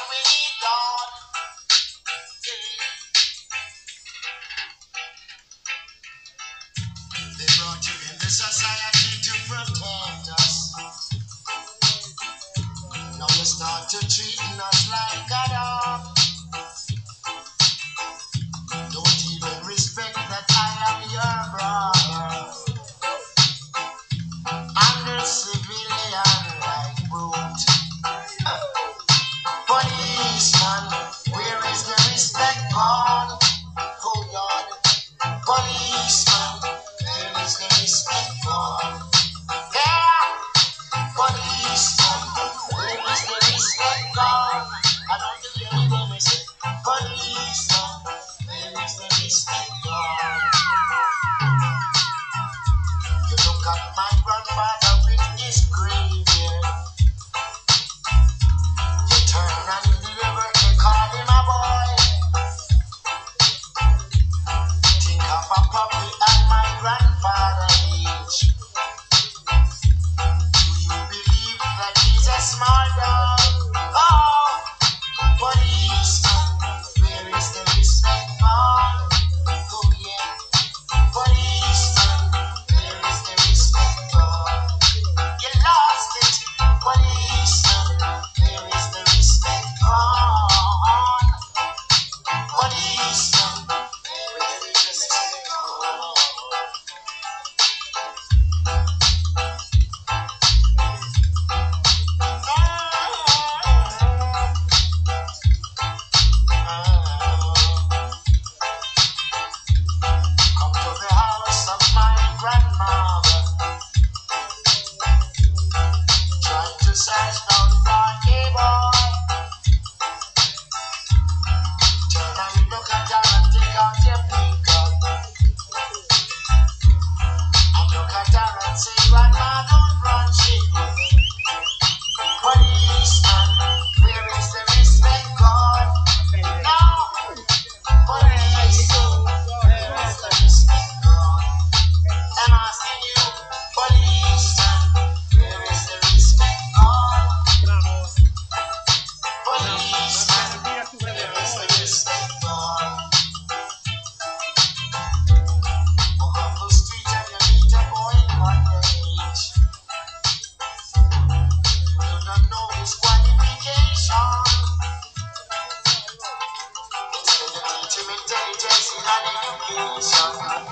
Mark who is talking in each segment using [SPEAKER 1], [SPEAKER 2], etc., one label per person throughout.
[SPEAKER 1] we need God. They brought you in the society to protect us. Now you start to treating us like a dog. Don't even respect that I am your brother. I'm a civilian like brute. Policeman, where is the respect gone? Oh God. Policeman, where is the respect gone? Yeah. Policeman, where is the respect gone? I don't hear them say, policeman, where is the respect gone? You look at my grandfather with his gray beard. You turn and deliver, they call him a boy. Think of a puppy at my grandfather's age. Do you believe that he's a small dog? Oh, policeman, where is the respect gone? Oh yeah, policeman, where is the respect gone? You lost it, policeman, where is the respect gone? Policeman, where is the respect gone? Come to the house of my grandmother, trying to search down for a boy. Turn and look at her and take out your pickup. And look at her and say, Grandma, don't run, she will. Policeman, where is the respect gone? No! Policeman, where is the respect gone? I'm asking you, policeman, where is the respect gone? Policeman, where is the respect gone? Walk on the street and you meet a boy underage. You don't know his qualification. Instead you teach him intelligence and education.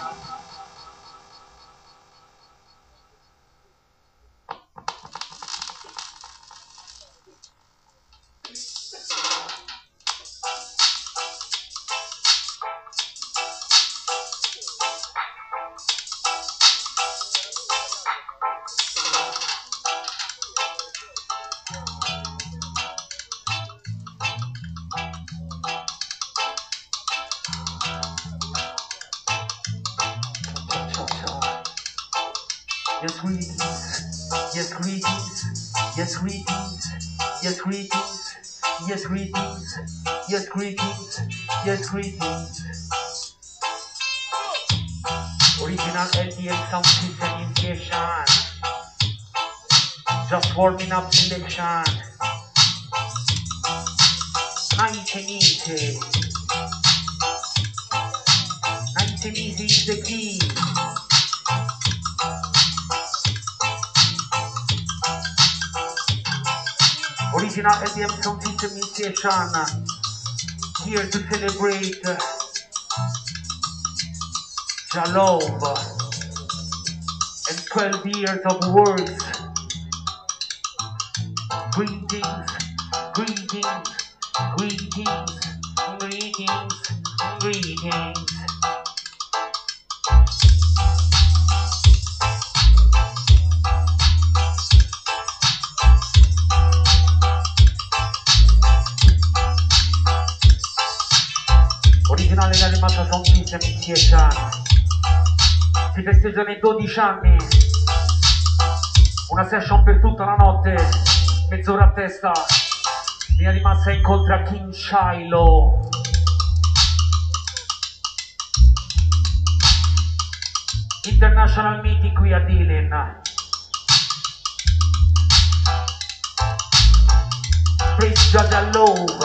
[SPEAKER 2] Yes, greetings. Yes, greetings. Yes, greetings. Yes, greetings. Yes, greetings. Yes, greetings. Yes, greetings. Original LDM sound system initiation. Just warming up selection. 1980. 1980 is the key. Original LDM sound system initiation. Here to celebrate your love and 12 years of works. Greetings, greetings, greetings, greetings, greetings. Originale la rimasta sound system initiation. Si festeggiano i 12 anni. Una session per tutta la notte. Mezz'ora a testa. Linea di massa incontra King Shiloh. International meeting qui a Dylan. Praise God and love.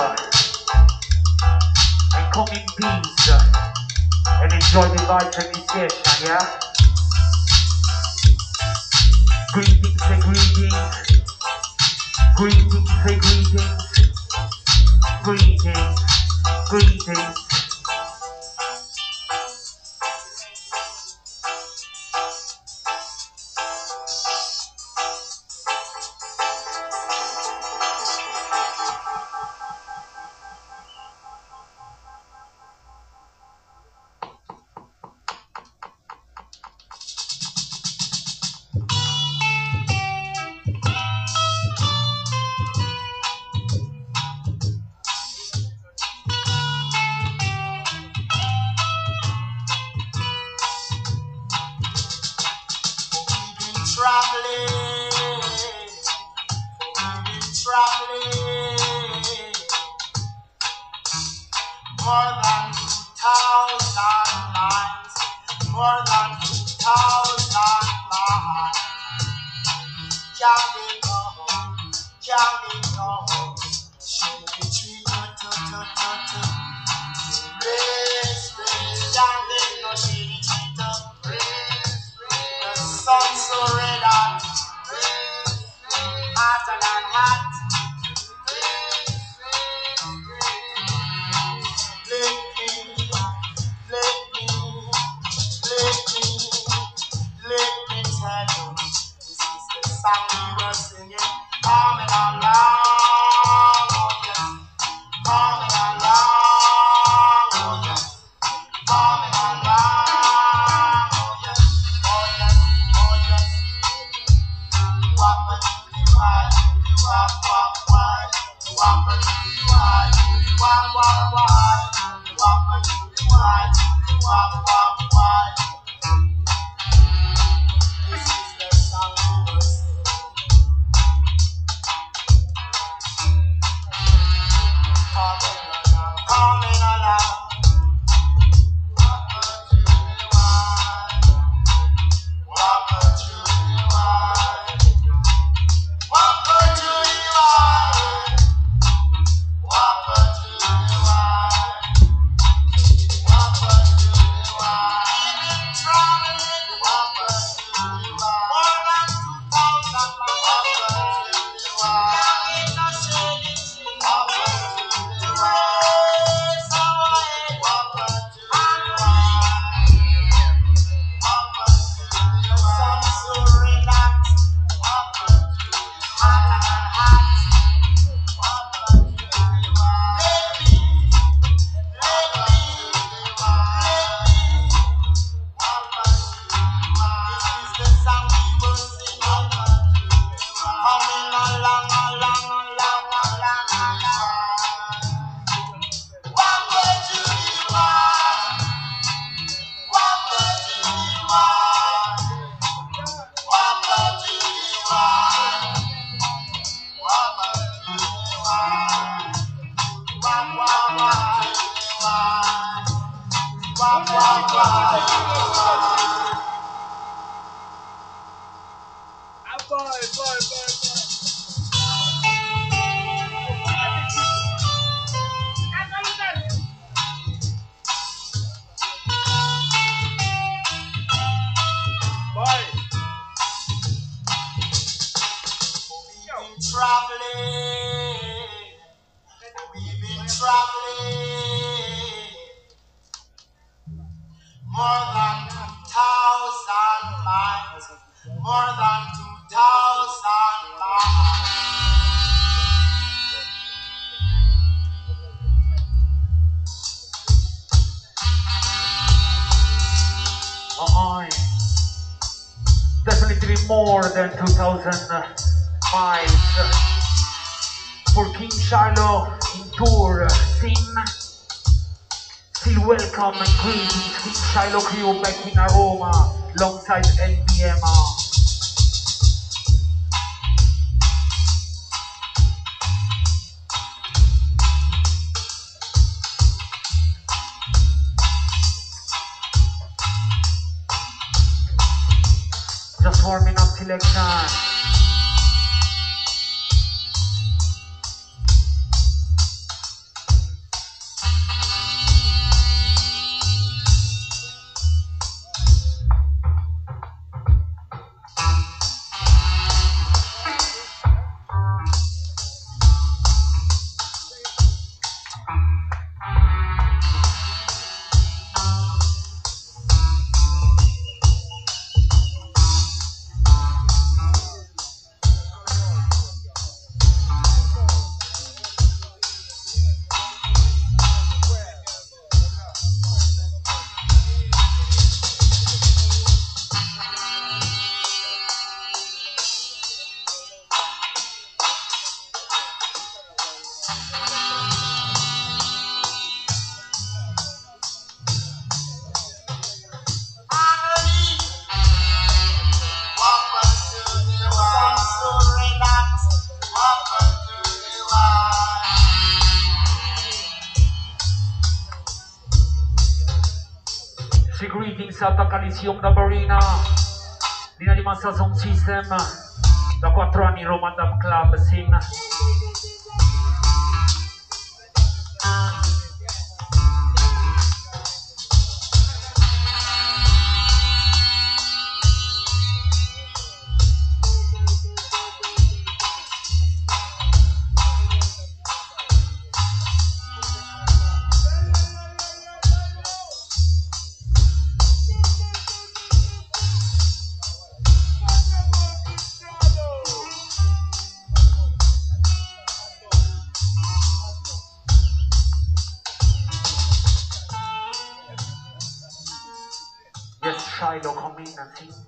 [SPEAKER 2] And come in peace. And enjoy the vibes and the session, yeah? Greetings and greetings. Greetings and greetings. Greetings. Greetings. Definitely more than 2,000 miles for King Shiloh in tour scene. Still welcome and greetings, King Shiloh crew back in Aroma alongside LBM. Just warming up selection. She greetings sa Calisium da Barina, Lina di Massa Sound System, da 4 anni Roma Dub Club, Sin. Shiloh, come in and see.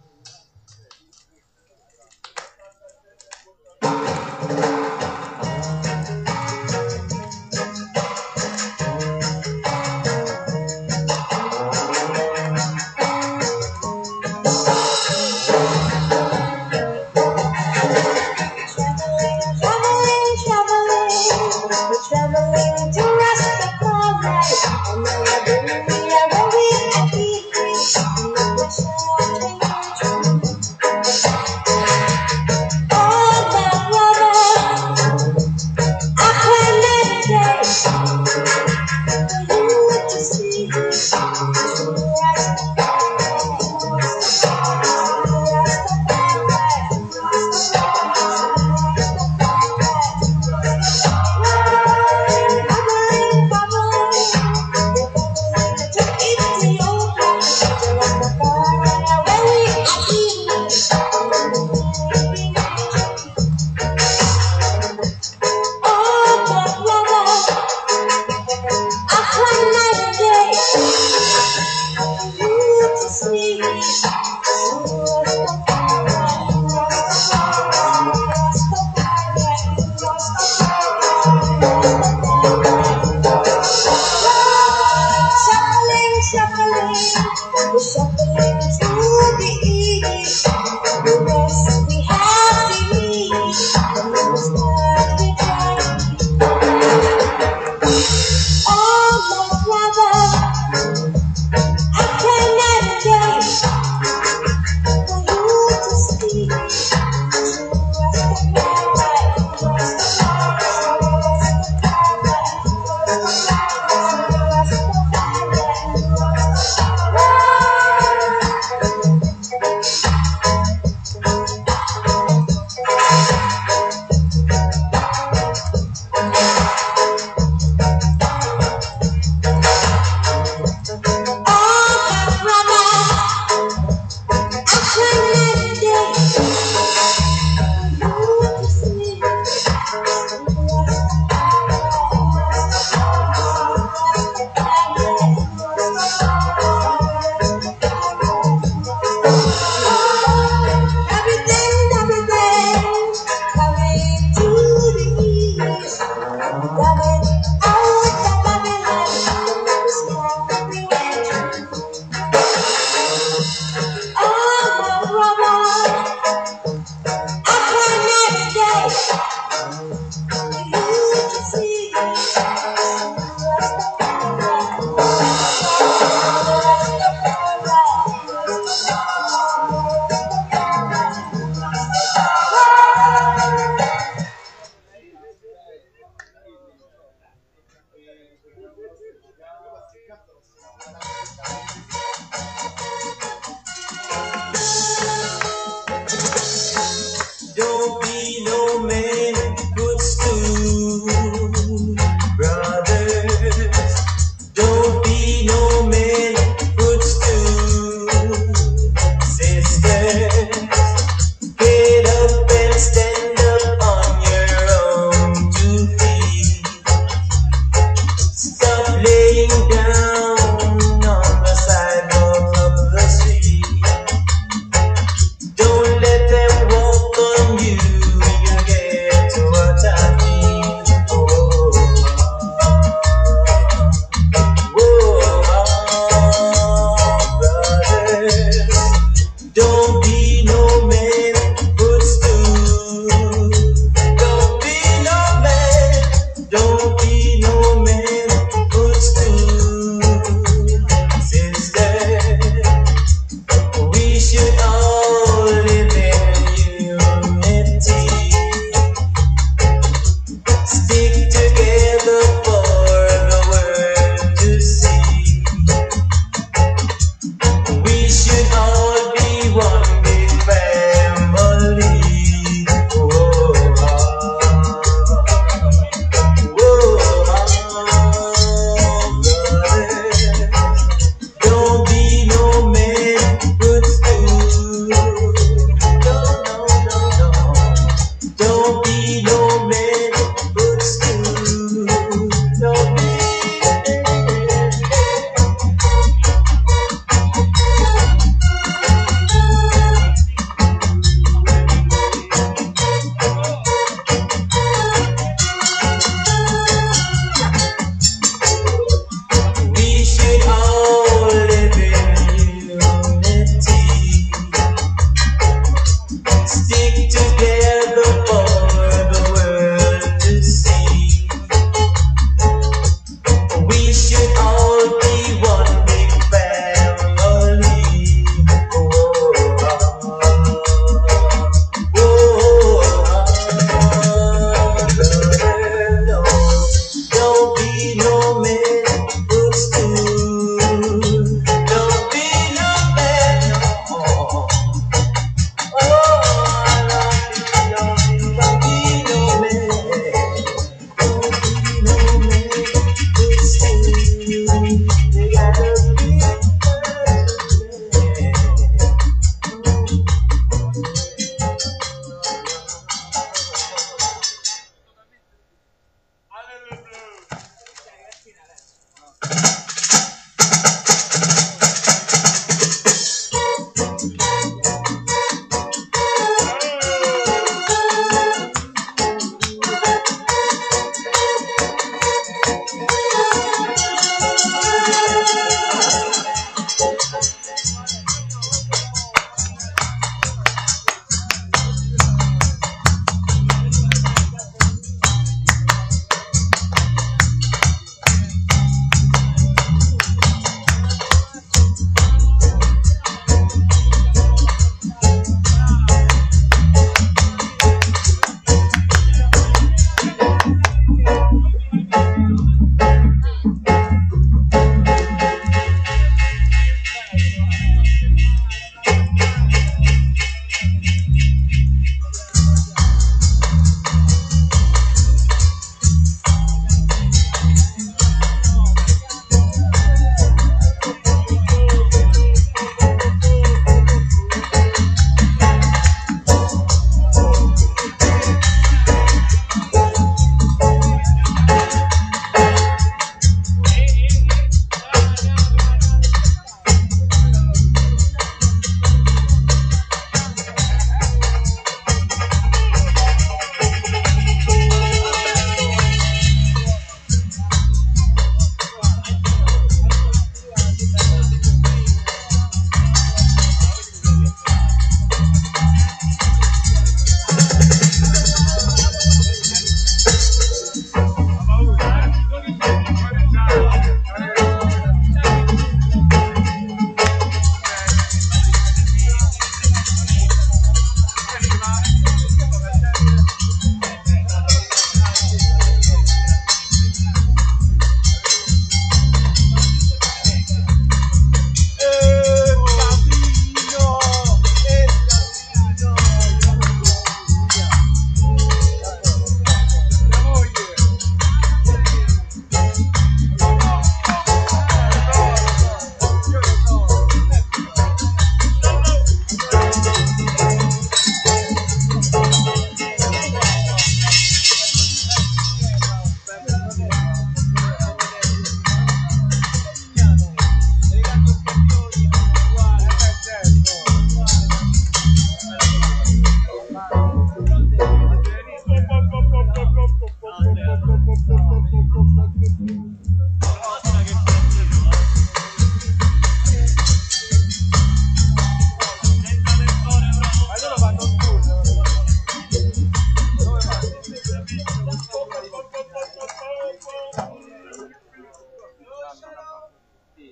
[SPEAKER 3] Don't be no man, footstool.
[SPEAKER 1] can all be one big family. Don't be no man, but still, don't be no man, no.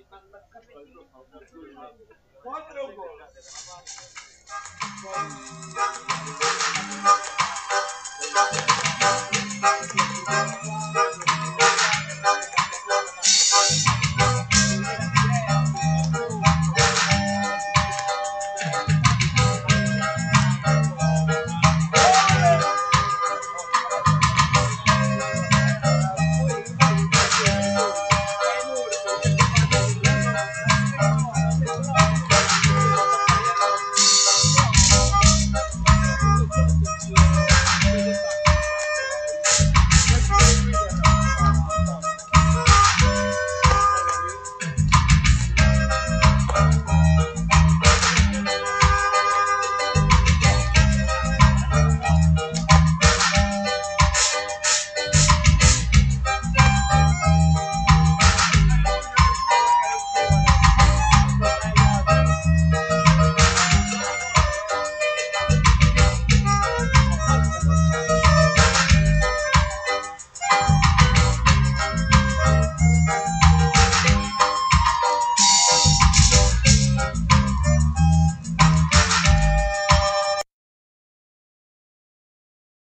[SPEAKER 2] Quattro gol.